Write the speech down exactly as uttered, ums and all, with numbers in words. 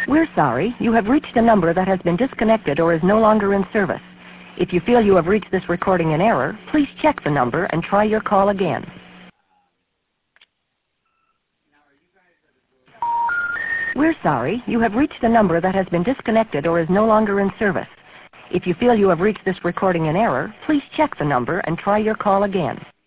We're sorry. You have reached a number that has been disconnected or is no longer in service. If you feel you have reached this recording in error, please check the number and try your call again. We're sorry. You have reached a number that has been disconnected or is no longer in service. If you feel you have reached this recording in error, please check the number and try your call again.